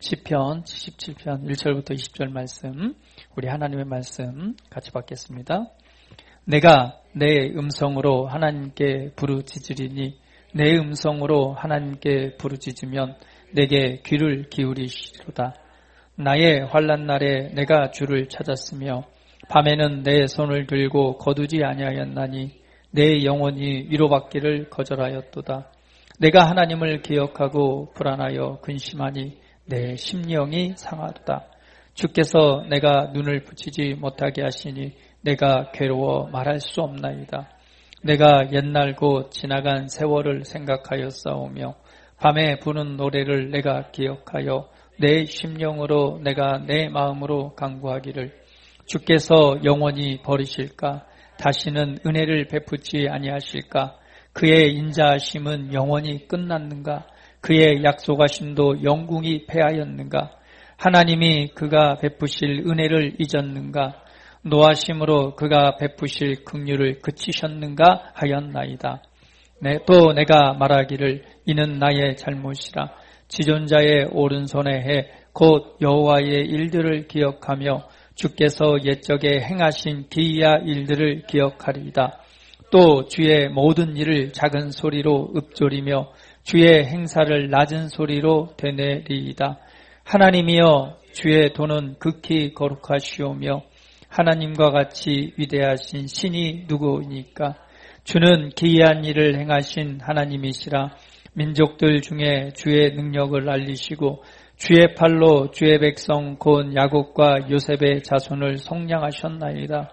시편 77편 1절부터 20절 말씀, 우리 하나님의 말씀 같이 받겠습니다. 내가 내 음성으로 하나님께 부르짖으리니 내 음성으로 하나님께 부르짖으면 내게 귀를 기울이시리로다. 나의 환난 날에 내가 주를 찾았으며 밤에는 내 손을 들고 거두지 아니하였나니 내 영혼이 위로받기를 거절하였도다. 내가 하나님을 기억하고 불안하여 근심하니 내 심령이 상하도다. 주께서 내가 눈을 붙이지 못하게 하시니 내가 괴로워 말할 수 없나이다. 내가 옛날고 지나간 세월을 생각하여 싸우며 밤에 부는 노래를 내가 기억하여 내 심령으로 내가 내 마음으로 간구하기를 주께서 영원히 버리실까? 다시는 은혜를 베푸지 아니하실까? 그의 인자하심은 영원히 끝났는가? 그의 약속하심도 영궁이 패하였는가? 하나님이 그가 베푸실 은혜를 잊었는가? 노하심으로 그가 베푸실 긍휼을 그치셨는가 하였나이다. 또 내가 말하기를 이는 나의 잘못이라. 지존자의 오른손에 해 곧 여호와의 일들을 기억하며 주께서 옛적에 행하신 기이한 일들을 기억하리이다. 또 주의 모든 일을 작은 소리로 읊조리며 주의 행사를 낮은 소리로 되뇌리이다. 하나님이여 주의 도는 극히 거룩하시오며 하나님과 같이 위대하신 신이 누구이니까? 주는 기이한 일을 행하신 하나님이시라. 민족들 중에 주의 능력을 알리시고 주의 팔로 주의 백성 곧 야곱과 요셉의 자손을 속량하셨나이다.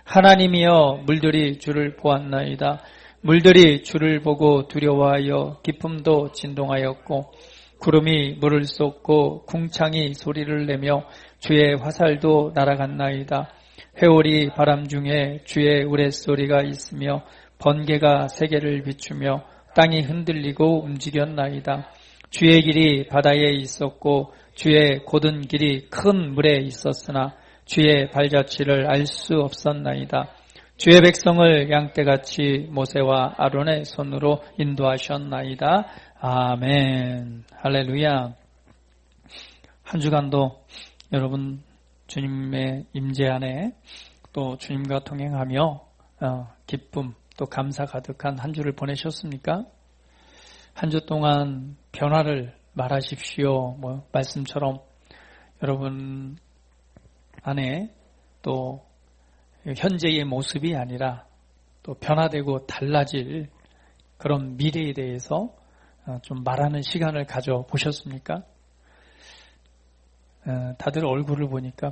하나님이여 물들이 주를 보았나이다. 물들이 주를 보고 두려워하여 기쁨도 진동하였고 구름이 물을 쏟고 궁창이 소리를 내며 주의 화살도 날아갔나이다. 회오리 바람 중에 주의 우레소리가 있으며 번개가 세계를 비추며 땅이 흔들리고 움직였나이다. 주의 길이 바다에 있었고 주의 곧은 길이 큰 물에 있었으나 주의 발자취를 알 수 없었나이다. 주의 백성을 양떼같이 모세와 아론의 손으로 인도하셨나이다. 아멘. 할렐루야. 한 주간도 여러분 주님의 임재 안에 또 주님과 동행하며 기쁨 또 감사 가득한 한 주를 보내셨습니까? 한 주 동안 변화를 말하십시오. 말씀처럼 여러분 안에 또 현재의 모습이 아니라 또 변화되고 달라질 그런 미래에 대해서 좀 말하는 시간을 가져보셨습니까? 다들 얼굴을 보니까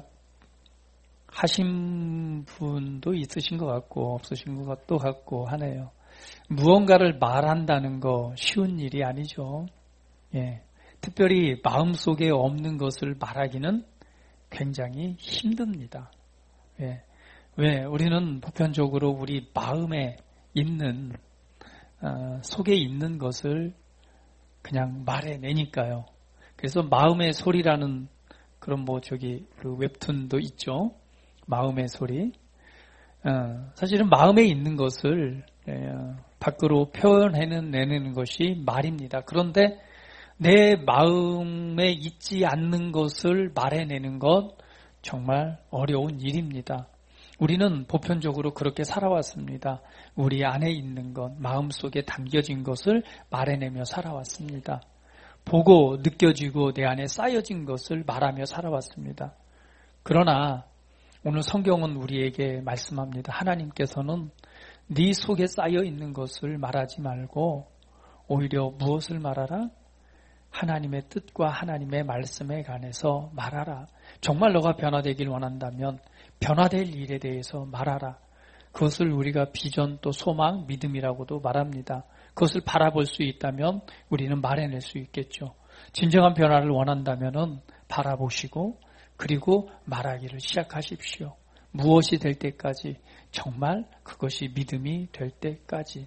하신 분도 있으신 것 같고 없으신 것도 같고 하네요. 무언가를 말한다는 거 쉬운 일이 아니죠. 예. 특별히 마음속에 없는 것을 말하기는 굉장히 힘듭니다. 예. 왜? 우리는 보편적으로 우리 마음에 있는 속에 있는 것을 그냥 말해내니까요. 그래서 마음의 소리라는 그런 그 웹툰도 있죠. 마음의 소리. 사실은 마음에 있는 것을 밖으로 표현해내는 것이 말입니다. 그런데 내 마음에 있지 않는 것을 말해내는 것 정말 어려운 일입니다. 우리는 보편적으로 그렇게 살아왔습니다. 우리 안에 있는 것, 마음속에 담겨진 것을 말해내며 살아왔습니다. 보고 느껴지고 내 안에 쌓여진 것을 말하며 살아왔습니다. 그러나 오늘 성경은 우리에게 말씀합니다. 하나님께서는 네 속에 쌓여 있는 것을 말하지 말고 오히려 무엇을 말하라? 하나님의 뜻과 하나님의 말씀에 관해서 말하라. 정말 너가 변화되길 원한다면 변화될 일에 대해서 말하라. 그것을 우리가 비전 또 소망, 믿음이라고도 말합니다. 그것을 바라볼 수 있다면 우리는 말해낼 수 있겠죠. 진정한 변화를 원한다면 바라보시고 그리고 말하기를 시작하십시오. 무엇이 될 때까지, 정말 그것이 믿음이 될 때까지.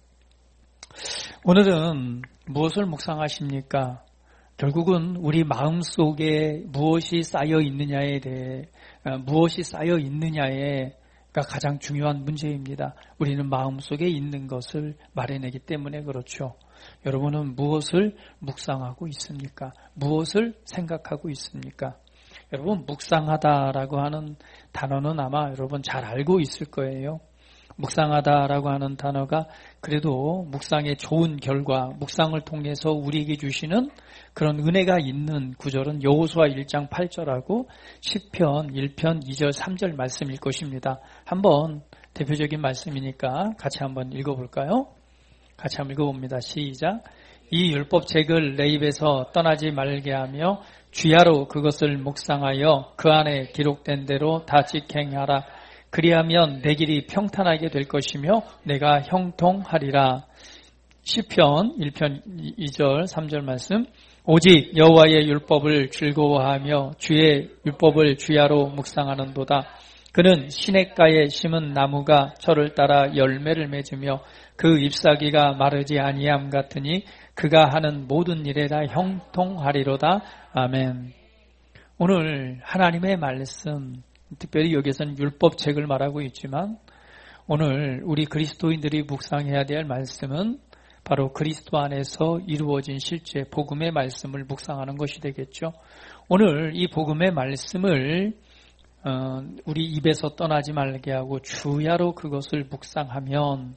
오늘은 무엇을 묵상하십니까? 결국은 우리 마음속에 무엇이 쌓여 있느냐에 가장 중요한 문제입니다. 우리는 마음속에 있는 것을 말해내기 때문에 그렇죠. 여러분은 무엇을 묵상하고 있습니까? 무엇을 생각하고 있습니까? 여러분, 묵상하다라고 하는 단어는 아마 여러분 잘 알고 있을 거예요. 묵상하다라고 하는 단어가 그래도 묵상의 좋은 결과, 묵상을 통해서 우리에게 주시는 그런 은혜가 있는 구절은 여호수아 1장 8절하고 시편 1편 2절 3절 말씀일 것입니다. 한번 대표적인 말씀이니까 같이 한번 읽어볼까요? 같이 한번 읽어봅니다. 시작. 이 율법책을 내 입에서 떠나지 말게 하며 주야로 그것을 묵상하여 그 안에 기록된 대로 다 직행하라. 그리하면 내 길이 평탄하게 될 것이며 내가 형통하리라. 시편 1편 2절 3절 말씀. 오직 여호와의 율법을 즐거워하며 주의 율법을 주야로 묵상하는도다. 그는 시냇가에 심은 나무가 철을 따라 열매를 맺으며 그 잎사귀가 마르지 아니함 같으니 그가 하는 모든 일에 다 형통하리로다. 아멘. 오늘 하나님의 말씀, 특별히 여기서는 율법책을 말하고 있지만 오늘 우리 그리스도인들이 묵상해야 될 말씀은 바로 그리스도 안에서 이루어진 실제 복음의 말씀을 묵상하는 것이 되겠죠. 오늘 이 복음의 말씀을 우리 입에서 떠나지 말게 하고 주야로 그것을 묵상하면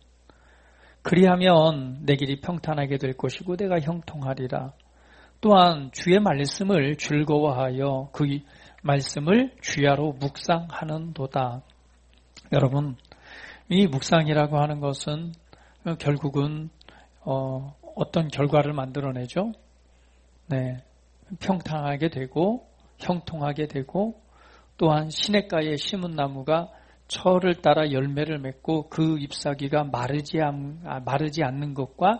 그리하면 내 길이 평탄하게 될 것이고 내가 형통하리라. 또한 주의 말씀을 즐거워하여 그 말씀을 주야로 묵상하는도다. 여러분, 이 묵상이라고 하는 것은 결국은 어떤 결과를 만들어내죠? 네, 평탄하게 되고 형통하게 되고 또한 시냇가에 심은 나무가 철을 따라 열매를 맺고 그 잎사귀가 마르지 않는 것과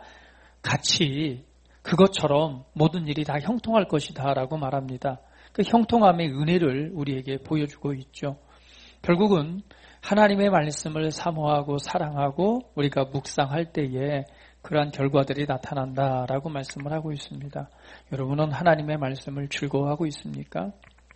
같이 그것처럼 모든 일이 다 형통할 것이다 라고 말합니다. 그 형통함의 은혜를 우리에게 보여주고 있죠. 결국은 하나님의 말씀을 사모하고 사랑하고 우리가 묵상할 때에 그러한 결과들이 나타난다라고 말씀을 하고 있습니다. 여러분은 하나님의 말씀을 즐거워하고 있습니까?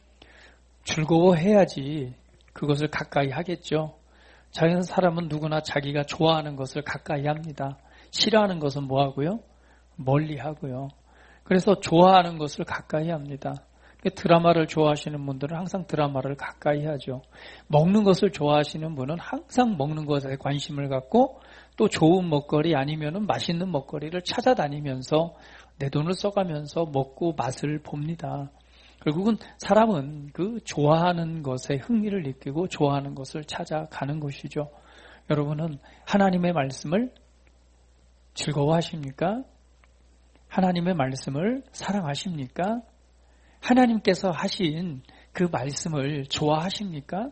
즐거워해야지 그것을 가까이 하겠죠. 자기는 사람은 누구나 자기가 좋아하는 것을 가까이 합니다. 싫어하는 것은 뭐 하고요? 멀리 하고요. 그래서 좋아하는 것을 가까이 합니다. 드라마를 좋아하시는 분들은 항상 드라마를 가까이 하죠. 먹는 것을 좋아하시는 분은 항상 먹는 것에 관심을 갖고 또 좋은 먹거리 아니면은 맛있는 먹거리를 찾아다니면서 내 돈을 써가면서 먹고 맛을 봅니다. 결국은 사람은 그 좋아하는 것에 흥미를 느끼고 좋아하는 것을 찾아가는 것이죠. 여러분은 하나님의 말씀을 즐거워하십니까? 하나님의 말씀을 사랑하십니까? 하나님께서 하신 그 말씀을 좋아하십니까?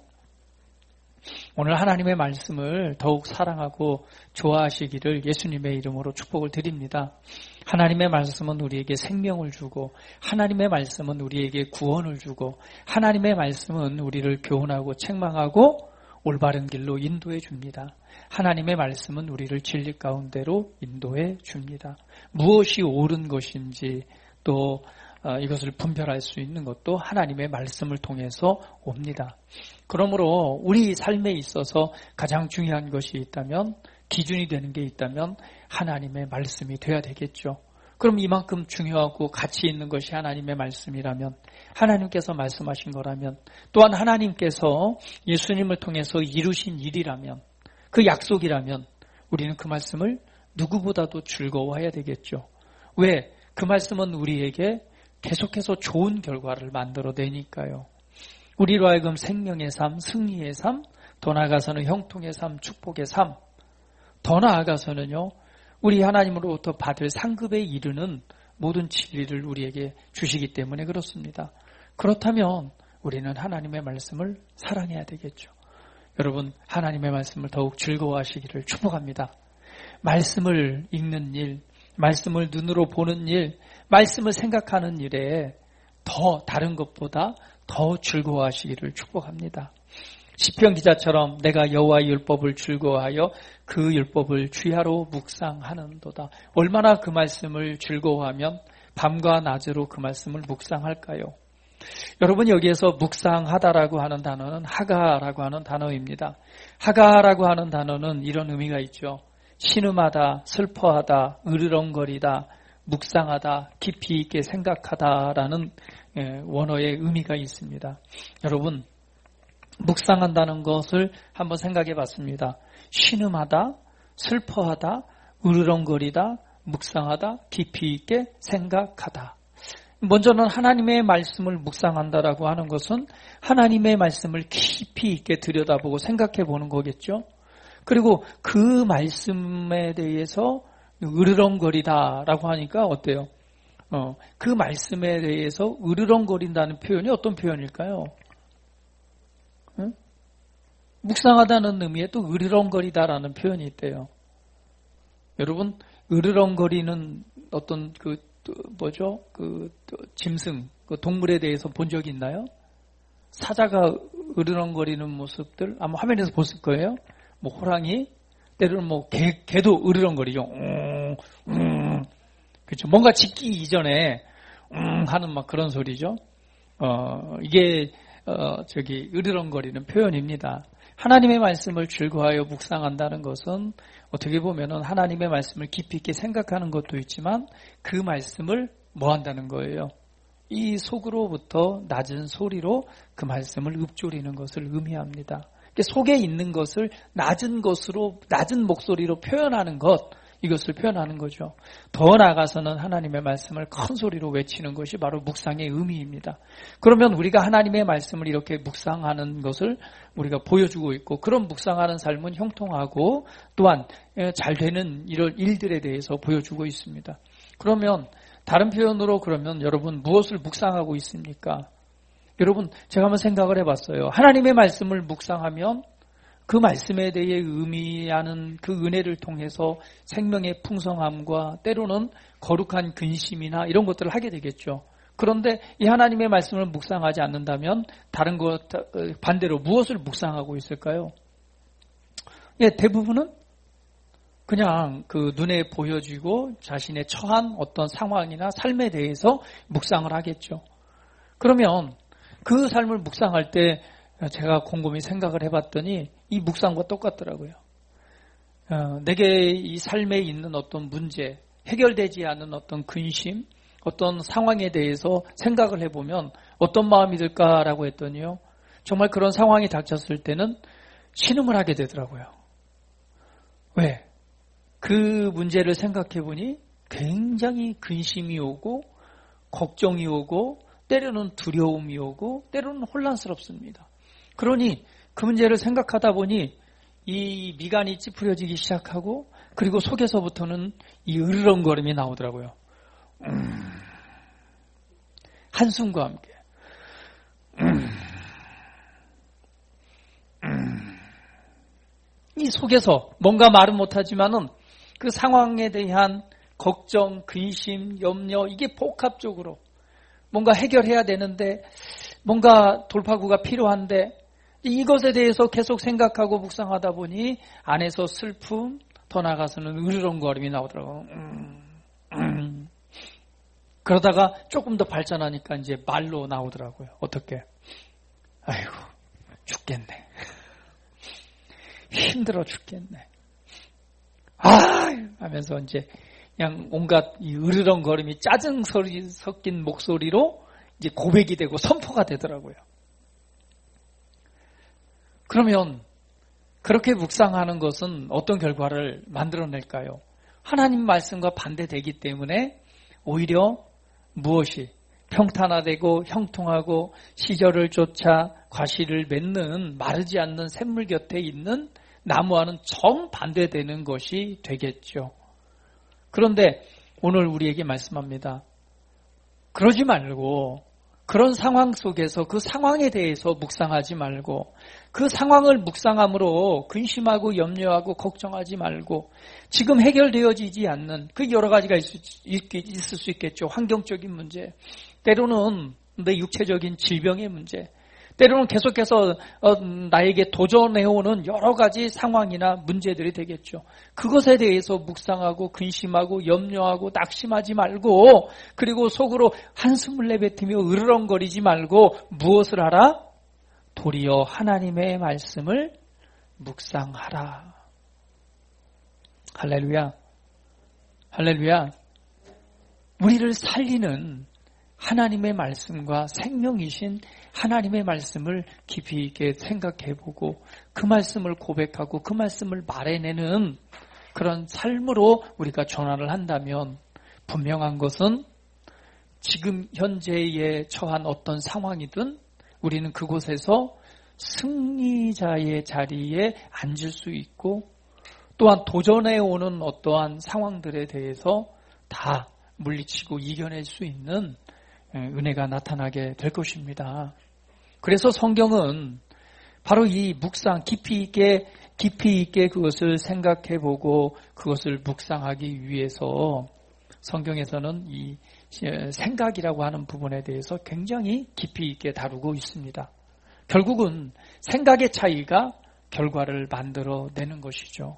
오늘 하나님의 말씀을 더욱 사랑하고 좋아하시기를 예수님의 이름으로 축복을 드립니다. 하나님의 말씀은 우리에게 생명을 주고 하나님의 말씀은 우리에게 구원을 주고 하나님의 말씀은 우리를 교훈하고 책망하고 올바른 길로 인도해 줍니다. 하나님의 말씀은 우리를 진리 가운데로 인도해 줍니다. 무엇이 옳은 것인지 또 이것을 분별할 수 있는 것도 하나님의 말씀을 통해서 옵니다. 그러므로 우리 삶에 있어서 가장 중요한 것이 있다면, 기준이 되는 게 있다면 하나님의 말씀이 돼야 되겠죠. 그럼 이만큼 중요하고 가치 있는 것이 하나님의 말씀이라면, 하나님께서 말씀하신 거라면, 또한 하나님께서 예수님을 통해서 이루신 일이라면, 그 약속이라면 우리는 그 말씀을 누구보다도 즐거워해야 되겠죠. 왜? 그 말씀은 우리에게 계속해서 좋은 결과를 만들어내니까요. 우리로 하여금 생명의 삶, 승리의 삶, 더 나아가서는 형통의 삶, 축복의 삶, 더 나아가서는요, 우리 하나님으로부터 받을 상급에 이르는 모든 진리를 우리에게 주시기 때문에 그렇습니다. 그렇다면 우리는 하나님의 말씀을 사랑해야 되겠죠. 여러분, 하나님의 말씀을 더욱 즐거워하시기를 축복합니다. 말씀을 읽는 일, 말씀을 눈으로 보는 일, 말씀을 생각하는 일에 더 다른 것보다 더 즐거워하시기를 축복합니다. 시편 기자처럼 내가 여호와의 율법을 즐거워하여 그 율법을 주야로 묵상하는도다. 얼마나 그 말씀을 즐거워하면 밤과 낮으로 그 말씀을 묵상할까요? 여러분 여기에서 묵상하다라고 하는 단어는 하가라고 하는 단어입니다. 하가라고 하는 단어는 이런 의미가 있죠. 신음하다, 슬퍼하다, 으르렁거리다, 묵상하다, 깊이 있게 생각하다라는 원어의 의미가 있습니다. 여러분 묵상한다는 것을 한번 생각해 봤습니다. 신음하다, 슬퍼하다, 으르렁거리다, 묵상하다, 깊이 있게 생각하다. 먼저는 하나님의 말씀을 묵상한다라고 하는 것은 하나님의 말씀을 깊이 있게 들여다보고 생각해 보는 거겠죠. 그리고 그 말씀에 대해서 으르렁거리다라고 하니까 어때요? 그 말씀에 대해서 으르렁거린다는 표현이 어떤 표현일까요? 응? 묵상하다는 의미에 또 으르렁거리다라는 표현이 있대요. 여러분, 으르렁거리는 어떤 짐승, 동물에 대해서 본 적이 있나요? 사자가 으르렁거리는 모습들 아마 화면에서 보실 거예요. 뭐 호랑이, 때로는 뭐 개도 으르렁거리죠. 그렇죠. 뭔가 짖기 이전에 하는 막 그런 소리죠. 이게 으르렁거리는 표현입니다. 하나님의 말씀을 즐거워하여 묵상한다는 것은 어떻게 보면은 하나님의 말씀을 깊이 있게 생각하는 것도 있지만 그 말씀을 뭐 한다는 거예요? 이 속으로부터 낮은 소리로 그 말씀을 읊조리는 것을 의미합니다. 속에 있는 것을 낮은 목소리로 표현하는 것, 이것을 표현하는 거죠. 더 나아가서는 하나님의 말씀을 큰 소리로 외치는 것이 바로 묵상의 의미입니다. 그러면 우리가 하나님의 말씀을 이렇게 묵상하는 것을 우리가 보여주고 있고, 그런 묵상하는 삶은 형통하고 또한 잘 되는 이런 일들에 대해서 보여주고 있습니다. 그러면 다른 표현으로 그러면 여러분 무엇을 묵상하고 있습니까? 여러분 제가 한번 생각을 해봤어요. 하나님의 말씀을 묵상하면 그 말씀에 대해 의미하는 그 은혜를 통해서 생명의 풍성함과 때로는 거룩한 근심이나 이런 것들을 하게 되겠죠. 그런데 이 하나님의 말씀을 묵상하지 않는다면 다른 것 반대로 무엇을 묵상하고 있을까요? 대부분은 그냥 그 눈에 보여지고 자신의 처한 어떤 상황이나 삶에 대해서 묵상을 하겠죠. 그러면 그 삶을 묵상할 때 제가 곰곰이 생각을 해봤더니 이 묵상과 똑같더라고요. 내게 이 삶에 있는 어떤 문제, 해결되지 않은 어떤 근심, 어떤 상황에 대해서 생각을 해보면 어떤 마음이 들까라고 했더니요. 정말 그런 상황이 닥쳤을 때는 신음을 하게 되더라고요. 왜? 그 문제를 생각해보니 굉장히 근심이 오고 걱정이 오고 때로는 두려움이 오고 때로는 혼란스럽습니다. 그러니 그 문제를 생각하다 보니 이 미간이 찌푸려지기 시작하고 그리고 속에서부터는 이 으르렁거림이 나오더라고요. 한숨과 함께. 이 속에서 뭔가 말은 못하지만은 그 상황에 대한 걱정, 근심, 염려 이게 복합적으로 뭔가 해결해야 되는데 뭔가 돌파구가 필요한데 이것에 대해서 계속 생각하고 묵상하다 보니 안에서 슬픔, 더 나아가서는 으르렁거림이 나오더라고요. 그러다가 조금 더 발전하니까 이제 말로 나오더라고요. 어떻게? 아이고, 죽겠네. 힘들어 죽겠네. 하면서 이제 그냥 온갖 이 으르렁거림이 짜증 소리 섞인 목소리로 이제 고백이 되고 선포가 되더라고요. 그러면 그렇게 묵상하는 것은 어떤 결과를 만들어낼까요? 하나님 말씀과 반대되기 때문에 오히려 무엇이 평탄화되고 형통하고 시절을 쫓아 과실을 맺는 마르지 않는 샘물 곁에 있는 나무와는 정반대되는 것이 되겠죠. 그런데 오늘 우리에게 말씀합니다. 그러지 말고 그런 상황 속에서 그 상황에 대해서 묵상하지 말고 그 상황을 묵상함으로 근심하고 염려하고 걱정하지 말고 지금 해결되어지지 않는 그 여러 가지가 있을 수 있겠죠. 환경적인 문제, 때로는 내 육체적인 질병의 문제, 때로는 계속해서 나에게 도전해오는 여러 가지 상황이나 문제들이 되겠죠. 그것에 대해서 묵상하고 근심하고 염려하고 낙심하지 말고, 그리고 속으로 한숨을 내뱉으며 으르렁거리지 말고 무엇을 하라? 도리어 하나님의 말씀을 묵상하라. 할렐루야. 할렐루야. 우리를 살리는 하나님의 말씀과 생명이신 하나님의 말씀을 깊이 있게 생각해보고 그 말씀을 고백하고 그 말씀을 말해내는 그런 삶으로 우리가 전환을 한다면 분명한 것은 지금 현재에 처한 어떤 상황이든 우리는 그곳에서 승리자의 자리에 앉을 수 있고 또한 도전해 오는 어떠한 상황들에 대해서 다 물리치고 이겨낼 수 있는 은혜가 나타나게 될 것입니다. 그래서 성경은 바로 이 묵상 깊이 있게 그것을 생각해보고 그것을 묵상하기 위해서 성경에서는 이 생각이라고 하는 부분에 대해서 굉장히 깊이 있게 다루고 있습니다. 결국은 생각의 차이가 결과를 만들어내는 것이죠.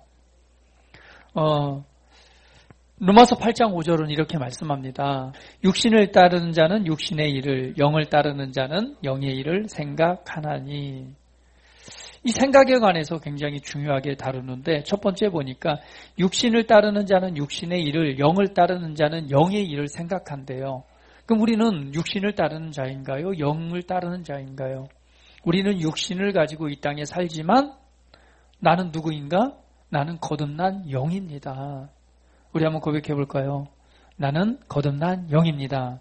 로마서 8장 5절은 이렇게 말씀합니다. 육신을 따르는 자는 육신의 일을, 영을 따르는 자는 영의 일을 생각하나니. 이 생각에 관해서 굉장히 중요하게 다루는데 첫 번째 보니까 육신을 따르는 자는 육신의 일을, 영을 따르는 자는 영의 일을 생각한대요. 그럼 우리는 육신을 따르는 자인가요? 영을 따르는 자인가요? 우리는 육신을 가지고 이 땅에 살지만 나는 누구인가? 나는 거듭난 영입니다. 우리 한번 고백해 볼까요? 나는 거듭난 영입니다.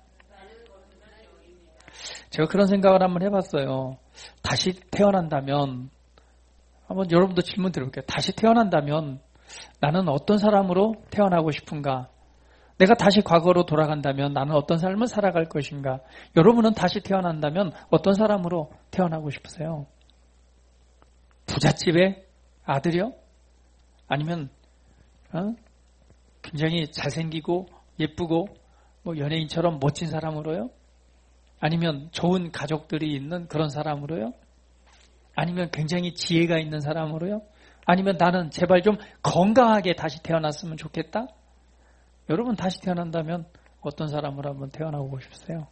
제가 그런 생각을 한번 해봤어요. 다시 태어난다면, 한번 여러분도 질문 드려볼게요. 다시 태어난다면 나는 어떤 사람으로 태어나고 싶은가? 내가 다시 과거로 돌아간다면 나는 어떤 삶을 살아갈 것인가? 여러분은 다시 태어난다면 어떤 사람으로 태어나고 싶으세요? 부잣집의 아들이요? 아니면 굉장히 잘생기고 예쁘고 뭐 연예인처럼 멋진 사람으로요? 아니면 좋은 가족들이 있는 그런 사람으로요? 아니면 굉장히 지혜가 있는 사람으로요? 아니면 나는 제발 좀 건강하게 다시 태어났으면 좋겠다? 여러분 다시 태어난다면 어떤 사람으로 한번 태어나고 싶으세요?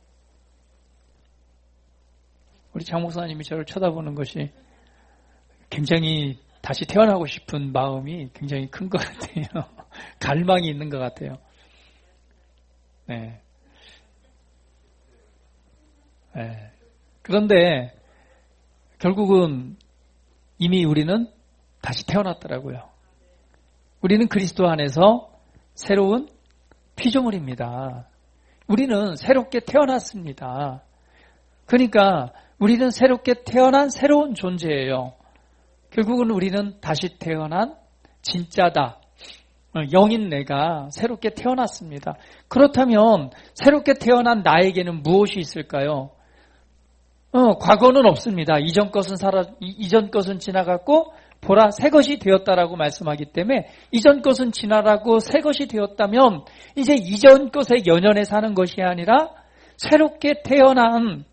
우리 장 목사님이 저를 쳐다보는 것이 굉장히 다시 태어나고 싶은 마음이 굉장히 큰 것 같아요. 갈망이 있는 것 같아요. 네. 네. 그런데 결국은 이미 우리는 다시 태어났더라고요. 우리는 그리스도 안에서 새로운 피조물입니다. 우리는 새롭게 태어났습니다. 그러니까 우리는 새롭게 태어난 새로운 존재예요. 결국은 우리는 다시 태어난 진짜다. 영인 내가 새롭게 태어났습니다. 그렇다면 새롭게 태어난 나에게는 무엇이 있을까요? 과거는 없습니다. 이전 것은 지나갔고 보라 새 것이 되었다라고 말씀하기 때문에 이전 것은 지나가고 새 것이 되었다면 이제 이전 것에 연연해 사는 것이 아니라 새롭게 태어난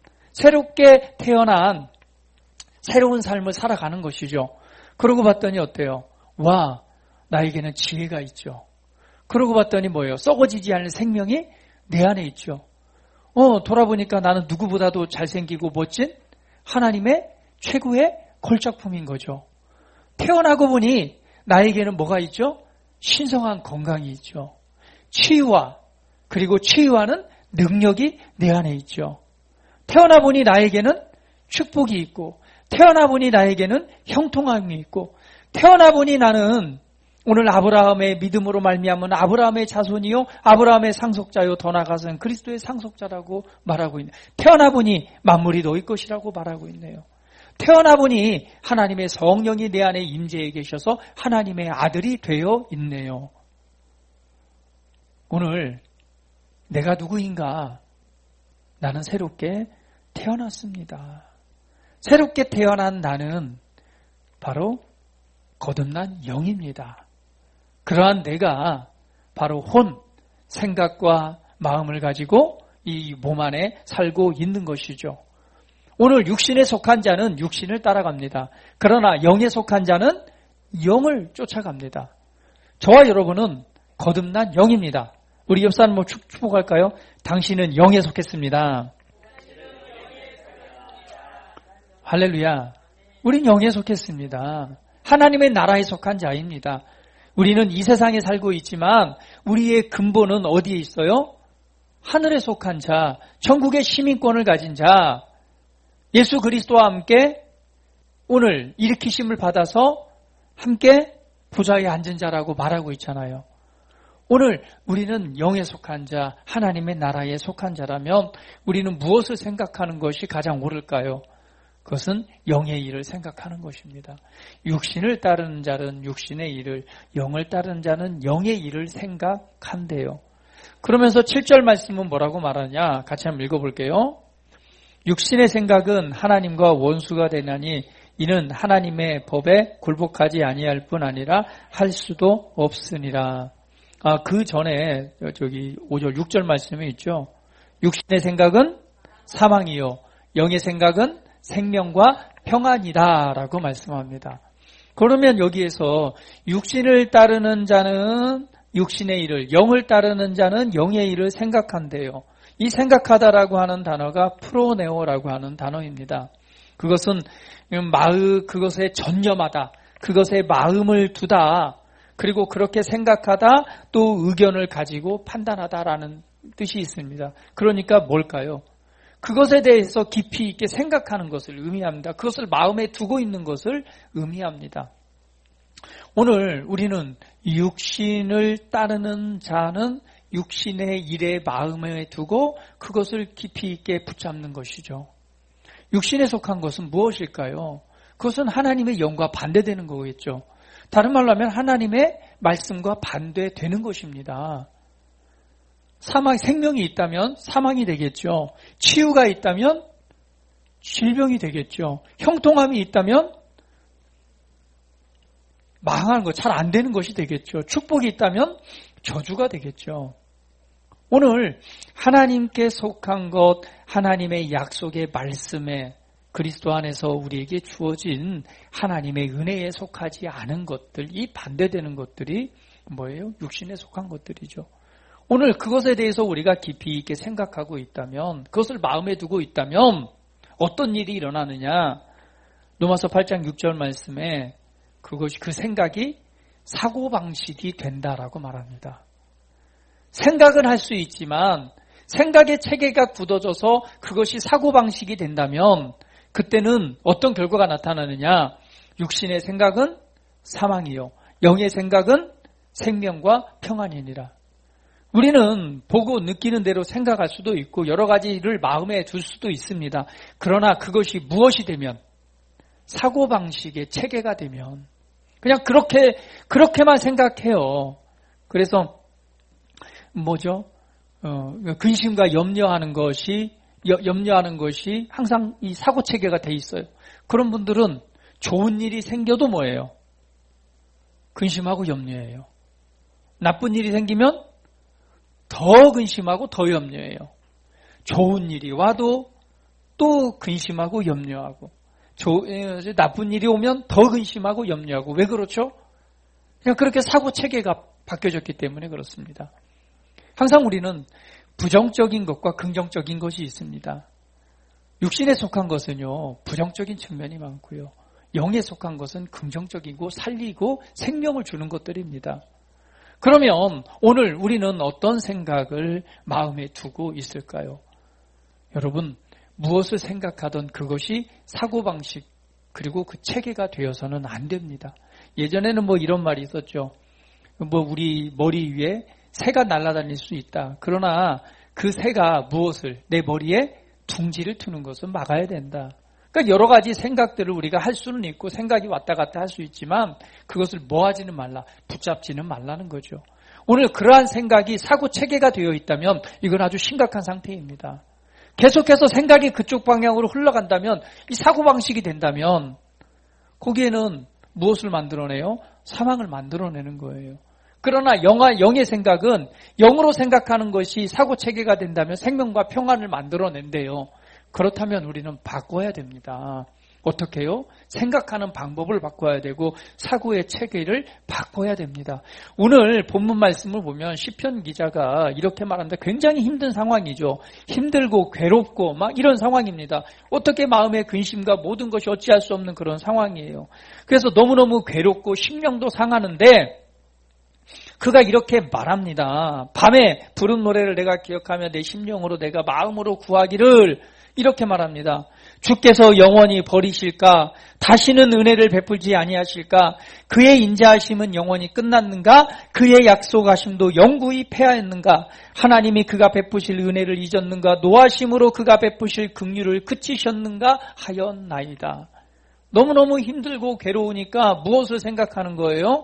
새로운 삶을 살아가는 것이죠. 그러고 봤더니 어때요? 와, 나에게는 지혜가 있죠. 그러고 봤더니 뭐예요? 썩어지지 않을 생명이 내 안에 있죠. 돌아보니까 나는 누구보다도 잘생기고 멋진 하나님의 최고의 걸작품인 거죠. 태어나고 보니 나에게는 뭐가 있죠? 신성한 건강이 있죠. 그리고 치유하는 능력이 내 안에 있죠. 태어나 보니 나에게는 축복이 있고 태어나 보니 나에게는 형통함이 있고 태어나 보니 나는 오늘 아브라함의 믿음으로 말미암은 아브라함의 자손이요 아브라함의 상속자요 더 나아가서는 그리스도의 상속자라고 말하고 있네요. 태어나 보니 만물이 너희 것이라고 말하고 있네요. 태어나 보니 하나님의 성령이 내 안에 임재해 계셔서 하나님의 아들이 되어 있네요. 오늘 내가 누구인가? 나는 새롭게 태어났습니다. 새롭게 태어난 나는 바로 거듭난 영입니다. 그러한 내가 바로 생각과 마음을 가지고 이 몸 안에 살고 있는 것이죠. 오늘 육신에 속한 자는 육신을 따라갑니다. 그러나 영에 속한 자는 영을 쫓아갑니다. 저와 여러분은 거듭난 영입니다. 우리 옆 사람 축복할까요? 당신은 영에 속했습니다. 할렐루야. 우린 영에 속했습니다. 하나님의 나라에 속한 자입니다. 우리는 이 세상에 살고 있지만 우리의 근본은 어디에 있어요? 하늘에 속한 자, 천국의 시민권을 가진 자, 예수 그리스도와 함께 오늘 일으키심을 받아서 함께 보좌에 앉은 자라고 말하고 있잖아요. 오늘 우리는 영에 속한 자, 하나님의 나라에 속한 자라면 우리는 무엇을 생각하는 것이 가장 옳을까요? 그것은 영의 일을 생각하는 것입니다. 육신을 따르는 자는 육신의 일을, 영을 따르는 자는 영의 일을 생각한대요. 그러면서 7절 말씀은 뭐라고 말하냐? 같이 한번 읽어볼게요. 육신의 생각은 하나님과 원수가 되나니 이는 하나님의 법에 굴복하지 아니할 뿐 아니라 할 수도 없으니라. 그 전에 저기 5절 6절 말씀에 있죠. 육신의 생각은 사망이요 영의 생각은 생명과 평안이다라고 말씀합니다. 그러면 여기에서 육신을 따르는 자는 육신의 일을, 영을 따르는 자는 영의 일을 생각한대요. 이 생각하다라고 하는 단어가 프로네오라고 하는 단어입니다. 그것은 그것에 전념하다, 그것에 마음을 두다, 그리고 그렇게 생각하다 또 의견을 가지고 판단하다라는 뜻이 있습니다. 그러니까 뭘까요? 그것에 대해서 깊이 있게 생각하는 것을 의미합니다. 그것을 마음에 두고 있는 것을 의미합니다. 오늘 우리는 육신을 따르는 자는 육신의 일에 마음에 두고 그것을 깊이 있게 붙잡는 것이죠. 육신에 속한 것은 무엇일까요? 그것은 하나님의 영과 반대되는 거겠죠. 다른 말로 하면 하나님의 말씀과 반대되는 것입니다. 생명이 있다면 사망이 되겠죠. 치유가 있다면 질병이 되겠죠. 형통함이 있다면 망하는 것, 잘 안 되는 것이 되겠죠. 축복이 있다면 저주가 되겠죠. 오늘 하나님께 속한 것, 하나님의 약속의 말씀에 그리스도 안에서 우리에게 주어진 하나님의 은혜에 속하지 않은 것들, 이 반대되는 것들이 뭐예요? 육신에 속한 것들이죠. 오늘 그것에 대해서 우리가 깊이 있게 생각하고 있다면, 그것을 마음에 두고 있다면 어떤 일이 일어나느냐? 로마서 8장 6절 말씀에 그 생각이 사고방식이 된다라고 말합니다. 생각은 할 수 있지만 생각의 체계가 굳어져서 그것이 사고방식이 된다면 그때는 어떤 결과가 나타나느냐? 육신의 생각은 사망이요 영의 생각은 생명과 평안이니라. 우리는 보고 느끼는 대로 생각할 수도 있고 여러 가지를 마음에 둘 수도 있습니다. 그러나 그것이 무엇이 되면, 사고방식의 체계가 되면 그냥 그렇게만 생각해요. 그래서 근심과 염려하는 것이 항상 이 사고 체계가 돼 있어요. 그런 분들은 좋은 일이 생겨도 뭐예요? 근심하고 염려해요. 나쁜 일이 생기면 더 근심하고 더 염려해요. 좋은 일이 와도 또 근심하고 염려하고, 나쁜 일이 오면 더 근심하고 염려하고. 왜 그렇죠? 그냥 그렇게 사고 체계가 바뀌어졌기 때문에 그렇습니다. 항상 우리는 부정적인 것과 긍정적인 것이 있습니다. 육신에 속한 것은요, 부정적인 측면이 많고요. 영에 속한 것은 긍정적이고 살리고 생명을 주는 것들입니다. 그러면 오늘 우리는 어떤 생각을 마음에 두고 있을까요? 여러분, 무엇을 생각하던 그것이 사고방식 그리고 그 체계가 되어서는 안 됩니다. 예전에는 이런 말이 있었죠. 우리 머리 위에 새가 날아다닐 수 있다. 그러나 그 새가 무엇을, 내 머리에 둥지를 트는 것을 막아야 된다. 그러니까 여러 가지 생각들을 우리가 할 수는 있고 생각이 왔다 갔다 할 수 있지만 그것을 하지는 말라, 붙잡지는 말라는 거죠. 오늘 그러한 생각이 사고 체계가 되어 있다면 이건 아주 심각한 상태입니다. 계속해서 생각이 그쪽 방향으로 흘러간다면, 이 사고방식이 된다면 거기에는 무엇을 만들어내요? 사망을 만들어내는 거예요. 그러나 영의 생각은 영으로 생각하는 것이 사고 체계가 된다면 생명과 평안을 만들어낸대요. 그렇다면 우리는 바꿔야 됩니다. 어떻게 해요? 생각하는 방법을 바꿔야 되고 사고의 체계를 바꿔야 됩니다. 오늘 본문 말씀을 보면 시편 기자가 이렇게 말합니다. 굉장히 힘든 상황이죠. 힘들고 괴롭고 막 이런 상황입니다. 어떻게 마음의 근심과 모든 것이 어찌할 수 없는 그런 상황이에요. 그래서 너무너무 괴롭고 심령도 상하는데 그가 이렇게 말합니다. 밤에 부른 노래를 내가 기억하며 내 심령으로 내가 마음으로 구하기를 이렇게 말합니다. 주께서 영원히 버리실까? 다시는 은혜를 베풀지 아니하실까? 그의 인자하심은 영원히 끝났는가? 그의 약속하심도 영구히 패하였는가? 하나님이 그가 베푸실 은혜를 잊었는가? 노하심으로 그가 베푸실 긍휼을 그치셨는가? 하였나이다. 너무너무 힘들고 괴로우니까 무엇을 생각하는 거예요?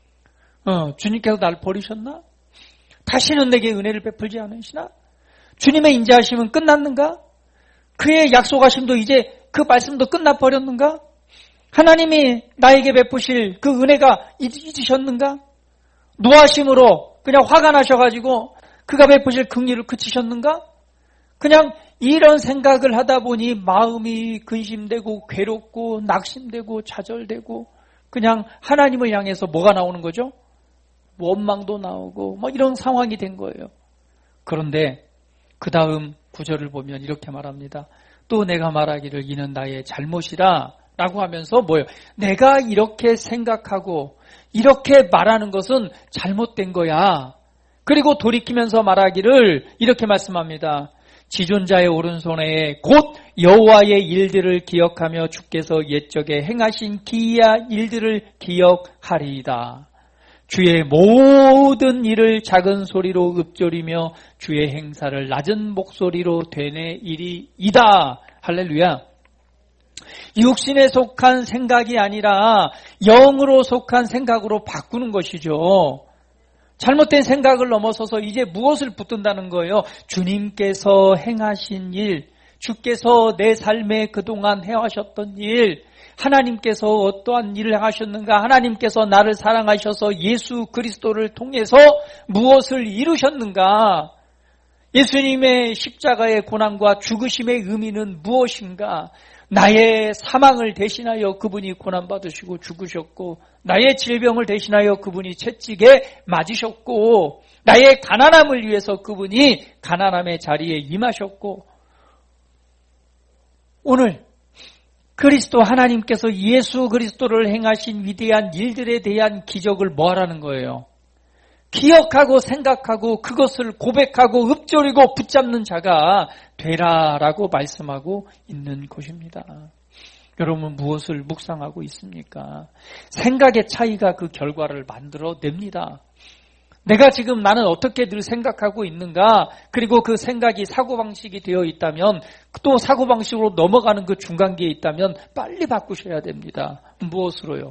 주님께서 나를 버리셨나? 다시는 내게 은혜를 베풀지 않으시나? 주님의 인자하심은 끝났는가? 그의 약속하심도 이제 그 말씀도 끝나버렸는가? 하나님이 나에게 베푸실 그 은혜가 잊으셨는가? 노하심으로 그냥 화가 나셔가지고 그가 베푸실 긍휼을 그치셨는가? 그냥 이런 생각을 하다 보니 마음이 근심되고 괴롭고 낙심되고 좌절되고 그냥 하나님을 향해서 뭐가 나오는 거죠? 원망도 나오고 뭐 이런 상황이 된 거예요. 그런데 그 다음 구절을 보면 이렇게 말합니다. 또 내가 말하기를 이는 나의 잘못이라 라고 하면서 뭐예요? 내가 이렇게 생각하고 이렇게 말하는 것은 잘못된 거야. 그리고 돌이키면서 말하기를 이렇게 말씀합니다. 지존자의 오른손에 곧 여호와의 일들을 기억하며 주께서 옛적에 행하신 기이한 일들을 기억하리이다. 주의 모든 일을 작은 소리로 읊조리며 주의 행사를 낮은 목소리로 되뇌이리이다. 할렐루야. 육신에 속한 생각이 아니라 영으로 속한 생각으로 바꾸는 것이죠. 잘못된 생각을 넘어서서 이제 무엇을 붙든다는 거예요? 주님께서 행하신 일, 주께서 내 삶에 그동안 해하셨던 일, 하나님께서 어떠한 일을 하셨는가? 하나님께서 나를 사랑하셔서 예수 그리스도를 통해서 무엇을 이루셨는가? 예수님의 십자가의 고난과 죽으심의 의미는 무엇인가? 나의 사망을 대신하여 그분이 고난받으시고 죽으셨고 나의 질병을 대신하여 그분이 채찍에 맞으셨고 나의 가난함을 위해서 그분이 가난함의 자리에 임하셨고 오늘 그리스도 하나님께서 예수 그리스도를 행하신 위대한 일들에 대한 기적을 뭐하라는 거예요? 기억하고 생각하고 그것을 고백하고 읊조리고 붙잡는 자가 되라라고 말씀하고 있는 것입니다. 여러분 무엇을 묵상하고 있습니까? 생각의 차이가 그 결과를 만들어냅니다. 내가 지금 나는 어떻게 늘 생각하고 있는가? 그리고 그 생각이 사고방식이 되어 있다면 또 사고방식으로 넘어가는 그 중간기에 있다면 빨리 바꾸셔야 됩니다. 무엇으로요?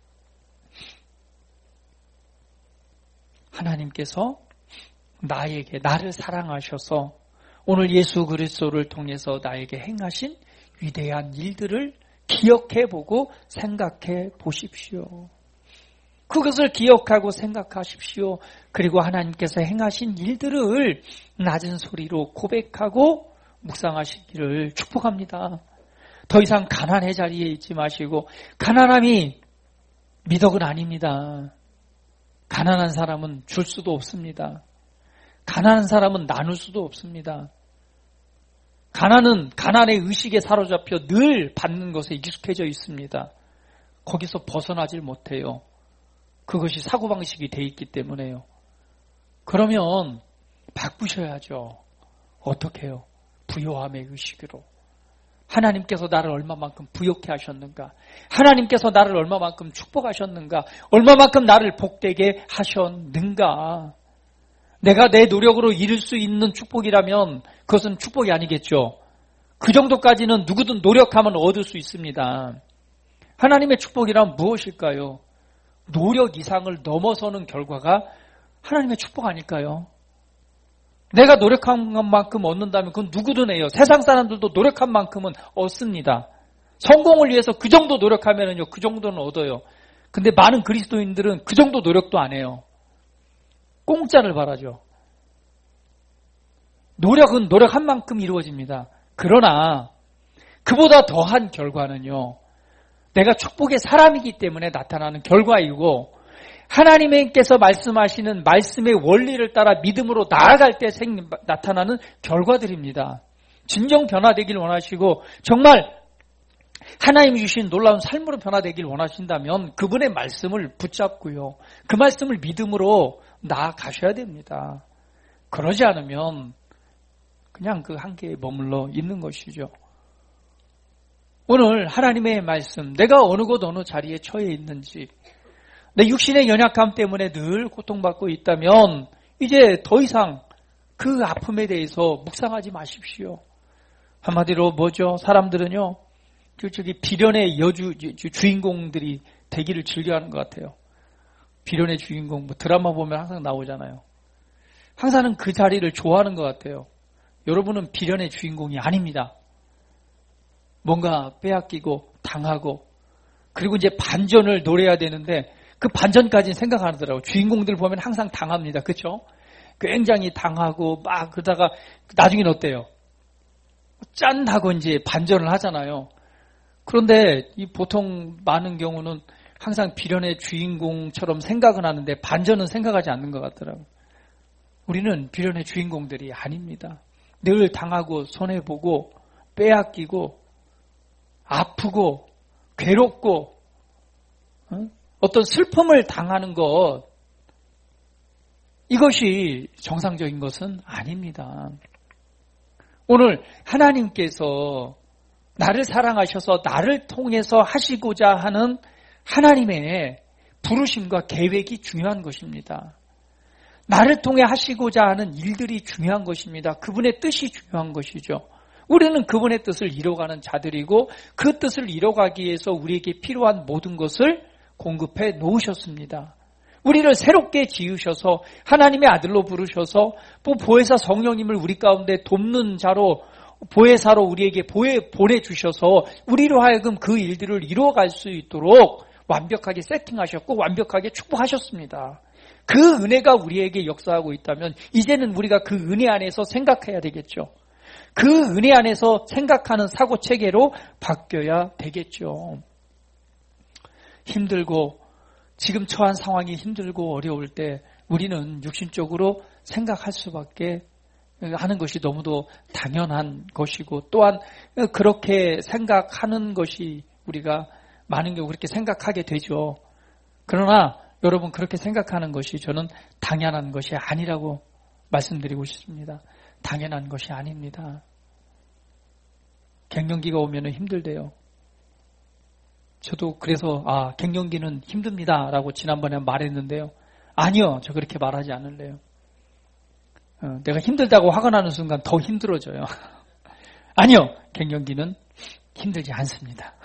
하나님께서 나를 사랑하셔서 오늘 예수 그리스도를 통해서 나에게 행하신 위대한 일들을 기억해보고 생각해 보십시오. 그것을 기억하고 생각하십시오. 그리고 하나님께서 행하신 일들을 낮은 소리로 고백하고 묵상하시기를 축복합니다. 더 이상 가난의 자리에 있지 마시고 가난함이 미덕은 아닙니다. 가난한 사람은 줄 수도 없습니다. 가난한 사람은 나눌 수도 없습니다. 가난은 가난의 의식에 사로잡혀 늘 받는 것에 익숙해져 있습니다. 거기서 벗어나질 못해요. 그것이 사고방식이 돼 있기 때문에요. 그러면 바꾸셔야죠. 어떻게 해요? 부요함의 의식으로. 하나님께서 나를 얼마만큼 부욕해 하셨는가? 하나님께서 나를 얼마만큼 축복하셨는가? 얼마만큼 나를 복되게 하셨는가? 내가 내 노력으로 이룰 수 있는 축복이라면 그것은 축복이 아니겠죠. 그 정도까지는 누구든 노력하면 얻을 수 있습니다. 하나님의 축복이란 무엇일까요? 노력 이상을 넘어서는 결과가 하나님의 축복 아닐까요? 내가 노력한 것만큼 얻는다면 그건 누구든 해요. 세상 사람들도 노력한 만큼은 얻습니다. 성공을 위해서 그 정도 노력하면요, 그 정도는 얻어요. 근데 많은 그리스도인들은 그 정도 노력도 안 해요. 공짜를 바라죠. 노력은 노력한 만큼 이루어집니다. 그러나 그보다 더한 결과는요. 내가 축복의 사람이기 때문에 나타나는 결과이고 하나님께서 말씀하시는 말씀의 원리를 따라 믿음으로 나아갈 때 나타나는 결과들입니다. 진정 변화되길 원하시고 정말 하나님이 주신 놀라운 삶으로 변화되길 원하신다면 그분의 말씀을 붙잡고요. 그 말씀을 믿음으로 나아가셔야 됩니다. 그러지 않으면 그냥 그 한계에 머물러 있는 것이죠. 오늘 하나님의 말씀, 내가 어느 곳 어느 자리에 처해 있는지, 내 육신의 연약함 때문에 늘 고통받고 있다면 이제 더 이상 그 아픔에 대해서 묵상하지 마십시오. 한마디로 뭐죠? 사람들은요. 저기 비련의 주인공들이 되기를 즐겨하는 것 같아요. 비련의 주인공, 뭐 드라마 보면 항상 나오잖아요. 항상 그 자리를 좋아하는 것 같아요. 여러분은 비련의 주인공이 아닙니다. 뭔가 빼앗기고 당하고 그리고 이제 반전을 노려야 되는데 그 반전까지는 생각 안 하더라고요. 주인공들 보면 항상 당합니다. 그렇죠? 굉장히 당하고 막 그러다가 나중에는 어때요? 짠 하고 이제 반전을 하잖아요. 그런데 이 보통 많은 경우는 항상 비련의 주인공처럼 생각은 하는데 반전은 생각하지 않는 것 같더라고요. 우리는 비련의 주인공들이 아닙니다. 늘 당하고 손해보고 빼앗기고 아프고 괴롭고 어떤 슬픔을 당하는 것, 이것이 정상적인 것은 아닙니다. 오늘 하나님께서 나를 사랑하셔서 나를 통해서 하시고자 하는 하나님의 부르심과 계획이 중요한 것입니다. 나를 통해 하시고자 하는 일들이 중요한 것입니다. 그분의 뜻이 중요한 것이죠. 우리는 그분의 뜻을 이뤄가는 자들이고 그 뜻을 이뤄가기 위해서 우리에게 필요한 모든 것을 공급해 놓으셨습니다. 우리를 새롭게 지으셔서 하나님의 아들로 부르셔서 보혜사 성령님을 우리 가운데 돕는 자로 보혜사로 우리에게 보내주셔서 우리로 하여금 그 일들을 이루어갈 수 있도록 완벽하게 세팅하셨고 완벽하게 축복하셨습니다. 그 은혜가 우리에게 역사하고 있다면 이제는 우리가 그 은혜 안에서 생각해야 되겠죠. 그 은혜 안에서 생각하는 사고체계로 바뀌어야 되겠죠. 힘들고 지금 처한 상황이 힘들고 어려울 때 우리는 육신적으로 생각할 수밖에 하는 것이 너무도 당연한 것이고 또한 그렇게 생각하는 것이 우리가 많은 경우 그렇게 생각하게 되죠. 그러나 여러분 그렇게 생각하는 것이 저는 당연한 것이 아니라고 말씀드리고 싶습니다. 당연한 것이 아닙니다. 갱년기가 오면 힘들대요. 저도 그래서 갱년기는 힘듭니다 라고 지난번에 말했는데요. 아니요. 저 그렇게 말하지 않을래요. 내가 힘들다고 화가 나는 순간 더 힘들어져요. 아니요. 갱년기는 힘들지 않습니다.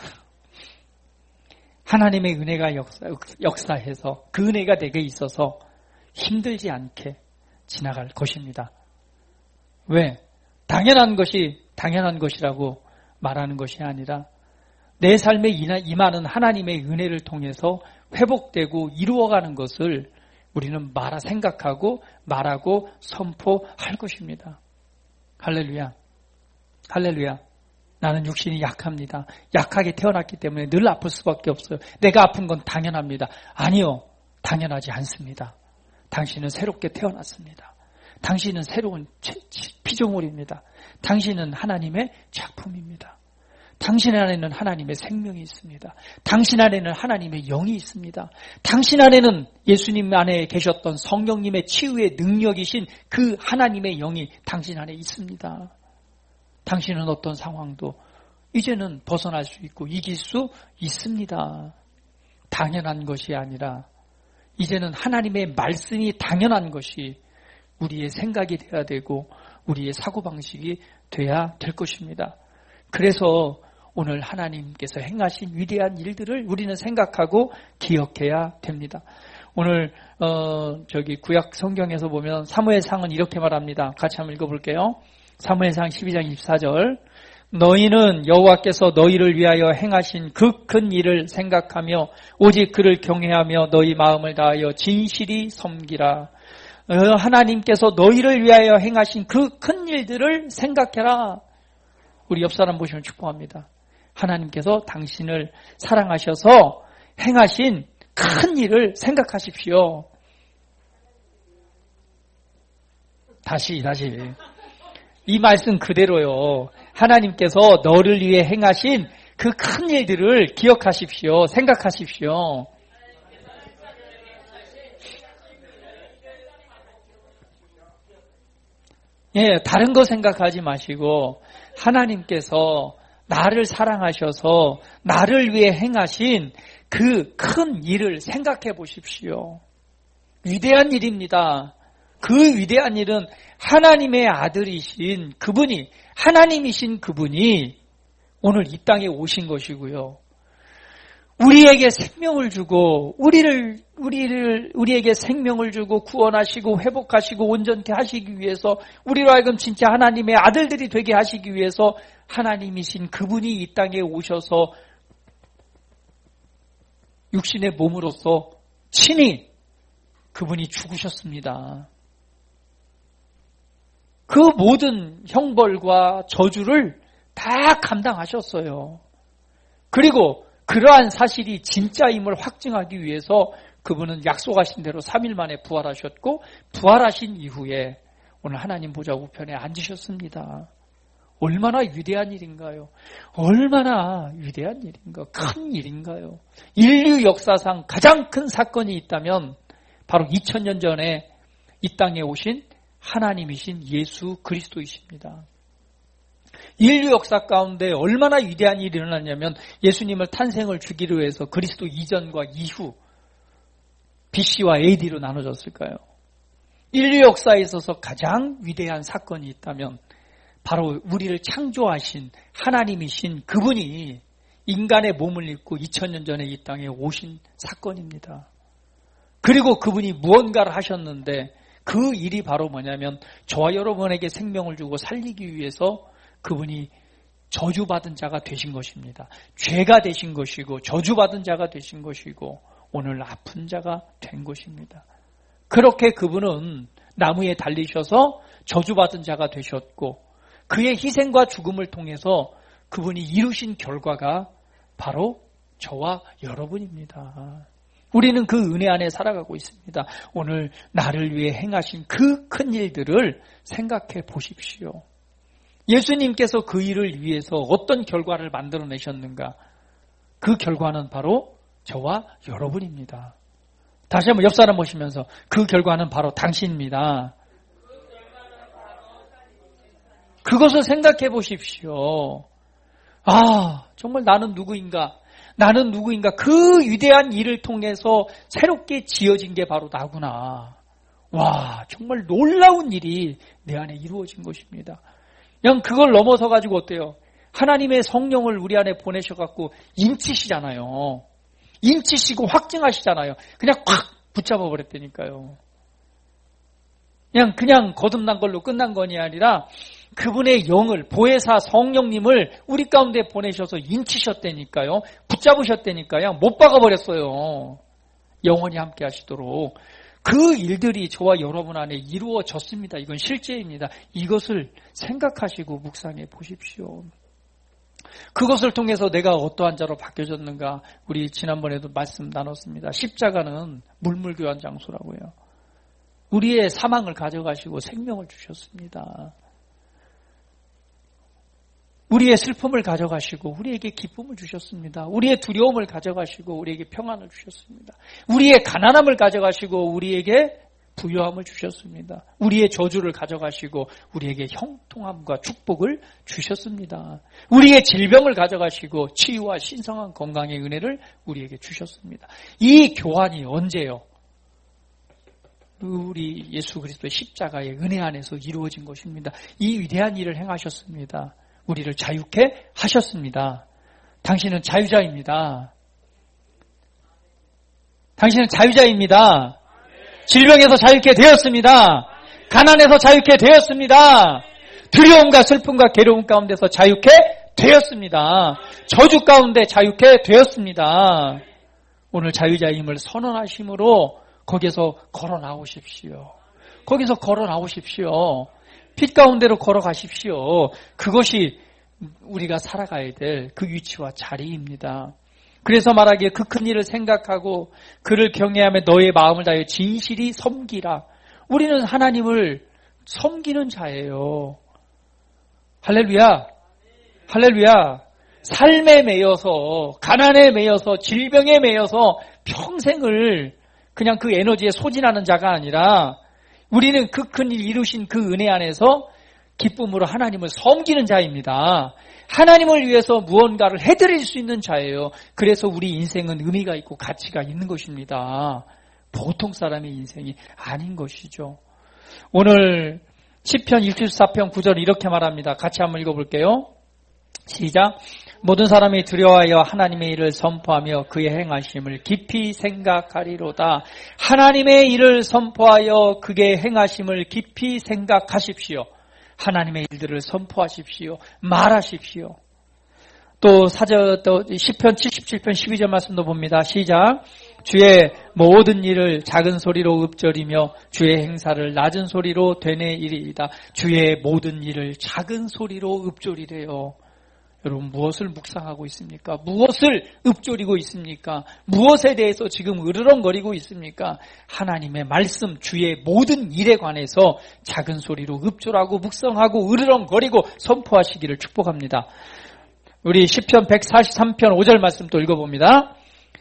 하나님의 은혜가 역사해서 그 은혜가 내게 있어서 힘들지 않게 지나갈 것입니다. 왜? 당연한 것이 당연한 것이라고 말하는 것이 아니라 내 삶에 임하는 하나님의 은혜를 통해서 회복되고 이루어가는 것을 우리는 생각하고 말하고 선포할 것입니다. 할렐루야. 할렐루야. 나는 육신이 약합니다. 약하게 태어났기 때문에 늘 아플 수밖에 없어요. 내가 아픈 건 당연합니다. 아니요. 당연하지 않습니다. 당신은 새롭게 태어났습니다. 당신은 새로운 피조물입니다. 당신은 하나님의 작품입니다. 당신 안에는 하나님의 생명이 있습니다. 당신 안에는 하나님의 영이 있습니다. 당신 안에는 예수님 안에 계셨던 성령님의 치유의 능력이신 그 하나님의 영이 당신 안에 있습니다. 당신은 어떤 상황도 이제는 벗어날 수 있고 이길 수 있습니다. 당연한 것이 아니라 이제는 하나님의 말씀이 당연한 것이 우리의 생각이 돼야 되고 우리의 사고방식이 돼야 될 것입니다. 그래서 오늘 하나님께서 행하신 위대한 일들을 우리는 생각하고 기억해야 됩니다. 오늘 구약 성경에서 보면 사무엘상은 이렇게 말합니다. 같이 한번 읽어볼게요. 사무엘상 12장 24절 너희는 여호와께서 너희를 위하여 행하신 그 큰 일을 생각하며 오직 그를 경외하며 너희 마음을 다하여 진실이 섬기라. 하나님께서 너희를 위하여 행하신 그 큰 일들을 생각해라. 우리 옆 사람 보시면 축복합니다. 하나님께서 당신을 사랑하셔서 행하신 큰 일을 생각하십시오. 다시. 이 말씀 그대로요. 하나님께서 너를 위해 행하신 그 큰 일들을 기억하십시오. 생각하십시오. 예, 다른 거 생각하지 마시고 하나님께서 나를 사랑하셔서 나를 위해 행하신 그 큰 일을 생각해 보십시오. 위대한 일입니다. 그 위대한 일은 하나님의 아들이신 그분이, 하나님이신 그분이 오늘 이 땅에 오신 것이고요. 우리에게 생명을 주고 우리에게 생명을 주고 구원하시고 회복하시고 온전케 하시기 위해서 우리로 하여금 진짜 하나님의 아들들이 되게 하시기 위해서 하나님이신 그분이 이 땅에 오셔서 육신의 몸으로서 친히 그분이 죽으셨습니다. 그 모든 형벌과 저주를 다 감당하셨어요. 그리고 그러한 사실이 진짜임을 확증하기 위해서 그분은 약속하신 대로 3일 만에 부활하셨고 부활하신 이후에 오늘 하나님 보좌 우편에 앉으셨습니다. 얼마나 위대한 일인가요? 얼마나 위대한 일인가? 큰 일인가요? 인류 역사상 가장 큰 사건이 있다면 바로 2000년 전에 이 땅에 오신 하나님이신 예수 그리스도이십니다. 인류 역사 가운데 얼마나 위대한 일이 일어났냐면 예수님을 탄생을 주기로 해서 그리스도 이전과 이후 BC와 AD로 나눠졌을까요? 인류 역사에 있어서 가장 위대한 사건이 있다면 바로 우리를 창조하신 하나님이신 그분이 인간의 몸을 입고 2000년 전에 이 땅에 오신 사건입니다. 그리고 그분이 무언가를 하셨는데 그 일이 바로 뭐냐면 저와 여러분에게 생명을 주고 살리기 위해서 그분이 저주받은 자가 되신 것입니다. 죄가 되신 것이고 저주받은 자가 되신 것이고 오늘 아픈 자가 된 것입니다. 그렇게 그분은 나무에 달리셔서 저주받은 자가 되셨고 그의 희생과 죽음을 통해서 그분이 이루신 결과가 바로 저와 여러분입니다. 우리는 그 은혜 안에 살아가고 있습니다. 오늘 나를 위해 행하신 그 큰 일들을 생각해 보십시오. 예수님께서 그 일을 위해서 어떤 결과를 만들어내셨는가? 그 결과는 바로 저와 여러분입니다. 다시 한번 옆 사람 보시면서 그 결과는 바로 당신입니다. 그것을 생각해 보십시오. 아, 정말 나는 누구인가? 나는 누구인가? 그 위대한 일을 통해서 새롭게 지어진 게 바로 나구나. 와, 정말 놀라운 일이 내 안에 이루어진 것입니다. 그냥 그걸 넘어서 가지고 어때요? 하나님의 성령을 우리 안에 보내셔갖고 인치시잖아요. 인치시고 확증하시잖아요. 그냥 콱 붙잡아 버렸다니까요. 그냥 거듭난 걸로 끝난 것이 아니라 그분의 영을, 보혜사 성령님을 우리 가운데 보내셔서 인치셨다니까요. 붙잡으셨다니까요. 못 박아버렸어요. 영원히 함께 하시도록. 그 일들이 저와 여러분 안에 이루어졌습니다. 이건 실제입니다. 이것을 생각하시고 묵상해 보십시오. 그것을 통해서 내가 어떠한 자로 바뀌어졌는가? 우리 지난번에도 말씀 나눴습니다. 십자가는 물물교환 장소라고요. 우리의 사망을 가져가시고 생명을 주셨습니다. 우리의 슬픔을 가져가시고 우리에게 기쁨을 주셨습니다. 우리의 두려움을 가져가시고 우리에게 평안을 주셨습니다. 우리의 가난함을 가져가시고 우리에게 부유함을 주셨습니다. 우리의 저주를 가져가시고 우리에게 형통함과 축복을 주셨습니다. 우리의 질병을 가져가시고 치유와 신성한 건강의 은혜를 우리에게 주셨습니다. 이 교환이 언제요? 우리 예수 그리스도의 십자가의 은혜 안에서 이루어진 것입니다. 이 위대한 일을 행하셨습니다. 우리를 자유케 하셨습니다. 당신은 자유자입니다. 당신은 자유자입니다. 질병에서 자유케 되었습니다. 가난에서 자유케 되었습니다. 두려움과 슬픔과 괴로움 가운데서 자유케 되었습니다. 저주 가운데 자유케 되었습니다. 오늘 자유자임을 선언하심으로 거기서 걸어 나오십시오. 거기서 걸어 나오십시오. 빛 가운데로 걸어가십시오. 그것이 우리가 살아가야 될 그 위치와 자리입니다. 그래서 말하기에 그 큰 일을 생각하고 그를 경외하며 너의 마음을 다하여 진실이 섬기라. 우리는 하나님을 섬기는 자예요. 할렐루야. 할렐루야. 삶에 매여서, 가난에 매여서, 질병에 매여서 평생을 그냥 그 에너지에 소진하는 자가 아니라 우리는 그 큰 일 이루신 그 은혜 안에서 기쁨으로 하나님을 섬기는 자입니다. 하나님을 위해서 무언가를 해드릴 수 있는 자예요. 그래서 우리 인생은 의미가 있고 가치가 있는 것입니다. 보통 사람의 인생이 아닌 것이죠. 오늘 시편 64편 9절 이렇게 말합니다. 같이 한번 읽어볼게요. 시작. 모든 사람이 두려워하여 하나님의 일을 선포하며 그의 행하심을 깊이 생각하리로다. 하나님의 일을 선포하여 그의 행하심을 깊이 생각하십시오. 하나님의 일들을 선포하십시오. 말하십시오. 또 시편 77편 12절 말씀도 봅니다. 시작. 주의 모든 일을 작은 소리로 읊조리며 주의 행사를 낮은 소리로 되뇌이리이다. 주의 모든 일을 작은 소리로 읊조리래요. 여러분 무엇을 묵상하고 있습니까? 무엇을 읊조리고 있습니까? 무엇에 대해서 지금 으르렁거리고 있습니까? 하나님의 말씀, 주의 모든 일에 관해서 작은 소리로 읊조라고 묵상하고 으르렁거리고 선포하시기를 축복합니다. 우리 시편 143편 5절 말씀 또 읽어봅니다.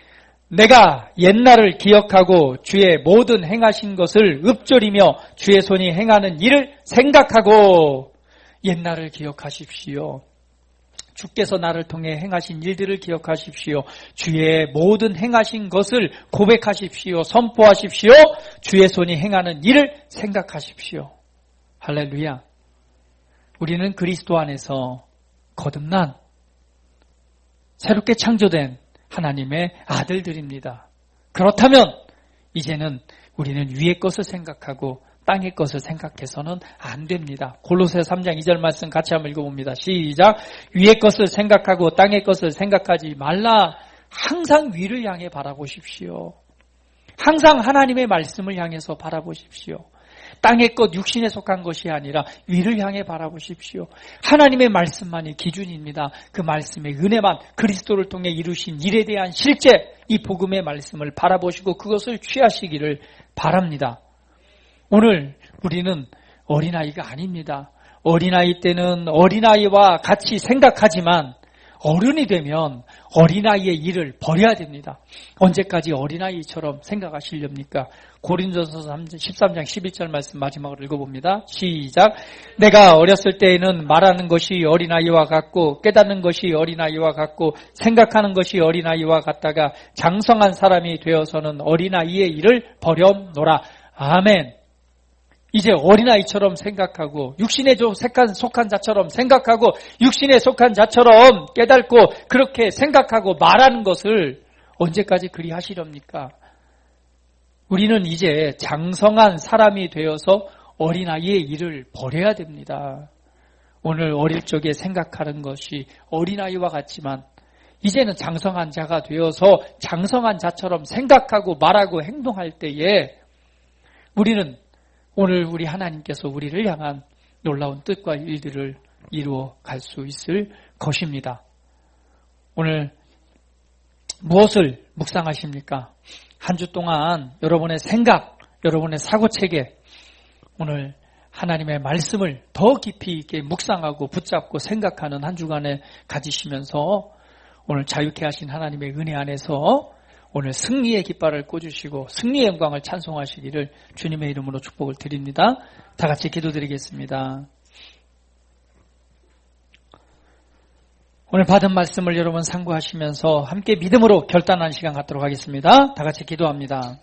내가 옛날을 기억하고 주의 모든 행하신 것을 읊조리며 주의 손이 행하는 일을 생각하고 옛날을 기억하십시오. 주께서 나를 통해 행하신 일들을 기억하십시오. 주의 모든 행하신 것을 고백하십시오. 선포하십시오. 주의 손이 행하는 일을 생각하십시오. 할렐루야. 우리는 그리스도 안에서 거듭난 새롭게 창조된 하나님의 아들들입니다. 그렇다면 이제는 우리는 위의 것을 생각하고 땅의 것을 생각해서는 안 됩니다. 골로새 3장 2절 말씀 같이 한번 읽어봅니다. 시작. 위의 것을 생각하고 땅의 것을 생각하지 말라. 항상 위를 향해 바라보십시오. 항상 하나님의 말씀을 향해서 바라보십시오. 땅의 것, 육신에 속한 것이 아니라 위를 향해 바라보십시오. 하나님의 말씀만이 기준입니다. 그 말씀의 은혜만 그리스도를 통해 이루신 일에 대한 실제 이 복음의 말씀을 바라보시고 그것을 취하시기를 바랍니다. 오늘 우리는 어린아이가 아닙니다. 어린아이 때는 어린아이와 같이 생각하지만 어른이 되면 어린아이의 일을 버려야 됩니다. 언제까지 어린아이처럼 생각하시렵니까? 고린도서 13장 11절 말씀 마지막으로 읽어봅니다. 시작. 내가 어렸을 때에는 말하는 것이 어린아이와 같고 깨닫는 것이 어린아이와 같고 생각하는 것이 어린아이와 같다가 장성한 사람이 되어서는 어린아이의 일을 버렸노라. 아멘. 이제 어린아이처럼 생각하고 육신에 속한 자처럼 생각하고 육신에 속한 자처럼 깨닫고 그렇게 생각하고 말하는 것을 언제까지 그리 하시렵니까? 우리는 이제 장성한 사람이 되어서 어린아이의 일을 버려야 됩니다. 오늘 어릴 적에 생각하는 것이 어린아이와 같지만 이제는 장성한 자가 되어서 장성한 자처럼 생각하고 말하고 행동할 때에 우리는 오늘 우리 하나님께서 우리를 향한 놀라운 뜻과 일들을 이루어 갈 수 있을 것입니다. 오늘 무엇을 묵상하십니까? 한 주 동안 여러분의 생각, 여러분의 사고체계, 오늘 하나님의 말씀을 더 깊이 있게 묵상하고 붙잡고 생각하는 한 주간에 가지시면서 오늘 자유케 하신 하나님의 은혜 안에서 오늘 승리의 깃발을 꽂으시고 승리의 영광을 찬송하시기를 주님의 이름으로 축복을 드립니다. 다 같이 기도드리겠습니다. 오늘 받은 말씀을 여러분 상고하시면서 함께 믿음으로 결단하는 시간 갖도록 하겠습니다. 다 같이 기도합니다.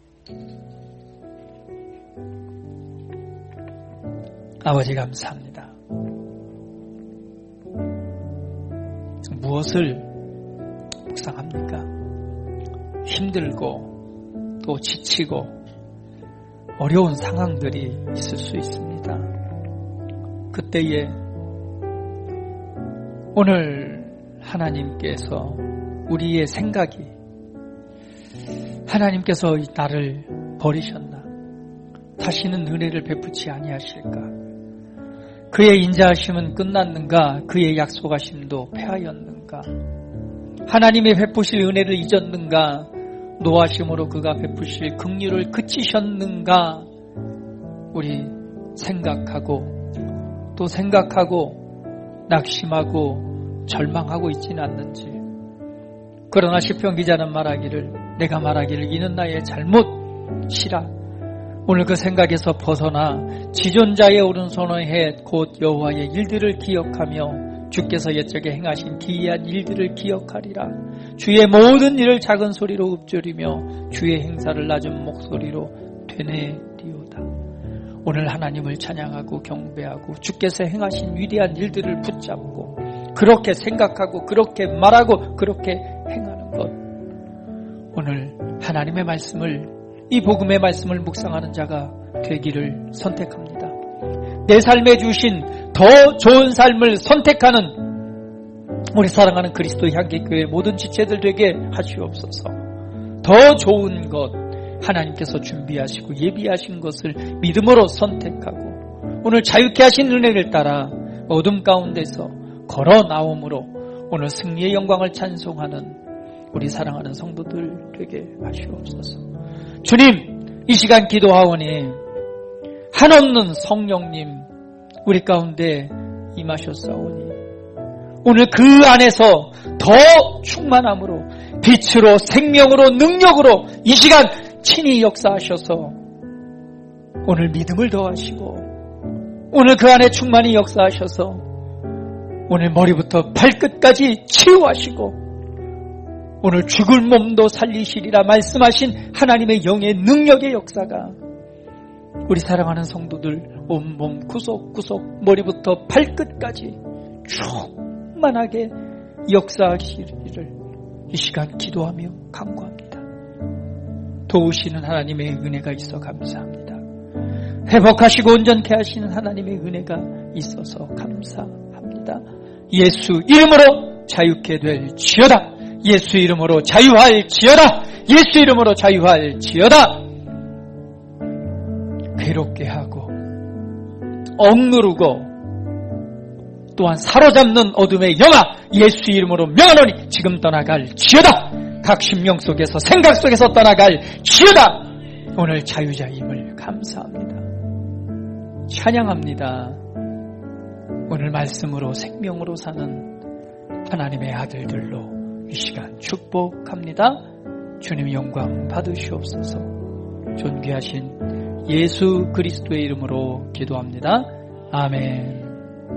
아버지 감사합니다. 무엇을 묵상합니까? 힘들고 또 지치고 어려운 상황들이 있을 수 있습니다. 그때에 오늘 하나님께서 우리의 생각이 하나님께서 나를 버리셨나? 다시는 은혜를 베푸지 아니하실까? 그의 인자하심은 끝났는가? 그의 약속하심도 폐하였는가? 하나님의 베푸실 은혜를 잊었는가? 노하심으로 그가 베푸실 긍휼을 그치셨는가? 우리 생각하고 또 생각하고 낙심하고 절망하고 있지는 않는지. 그러나 시편 기자는 말하기를, 내가 말하기를 이는 나의 잘못이라. 오늘 그 생각에서 벗어나 지존자의 오른손의 해 곧 여호와의 일들을 기억하며 주께서 옛적에 행하신 기이한 일들을 기억하리라. 주의 모든 일을 작은 소리로 읊조리며 주의 행사를 낮은 목소리로 되뇌리오다. 오늘 하나님을 찬양하고 경배하고 주께서 행하신 위대한 일들을 붙잡고 그렇게 생각하고 그렇게 말하고 그렇게 행하는 것. 오늘 하나님의 말씀을, 이 복음의 말씀을 묵상하는 자가 되기를 선택합니다. 내 삶에 주신 더 좋은 삶을 선택하는 우리 사랑하는 그리스도 향기교회 모든 지체들 되게 하시옵소서. 더 좋은 것, 하나님께서 준비하시고 예비하신 것을 믿음으로 선택하고 오늘 자유케 하신 은혜를 따라 어둠 가운데서 걸어 나옴으로 오늘 승리의 영광을 찬송하는 우리 사랑하는 성도들 되게 하시옵소서. 주님, 이 시간 기도하오니 한없는 성령님 우리 가운데 임하셨사오니 오늘 그 안에서 더 충만함으로 빛으로 생명으로 능력으로 이 시간 친히 역사하셔서 오늘 믿음을 더하시고 오늘 그 안에 충만히 역사하셔서 오늘 머리부터 발끝까지 치유하시고 오늘 죽을 몸도 살리시리라 말씀하신 하나님의 영의 능력의 역사가 우리 사랑하는 성도들 온몸 구석구석 머리부터 발끝까지 충만하게 역사하시리를 이 시간 기도하며 간구합니다. 도우시는 하나님의 은혜가 있어 감사합니다. 회복하시고 온전케 하시는 하나님의 은혜가 있어서 감사합니다. 예수 이름으로 자유케 될지어다. 예수 이름으로 자유할지어다. 예수 이름으로 자유할지어다. 괴롭게 하고 억누르고 또한 사로잡는 어둠의 영아 예수 이름으로 명하노니 지금 떠나갈지어다. 각 심령 속에서 생각 속에서 떠나갈지어다. 오늘 자유자임을 감사합니다. 찬양합니다. 오늘 말씀으로 생명으로 사는 하나님의 아들들로 이 시간 축복합니다. 주님 영광 받으시옵소서. 존귀하신 예수 그리스도의 이름으로 기도합니다. 아멘.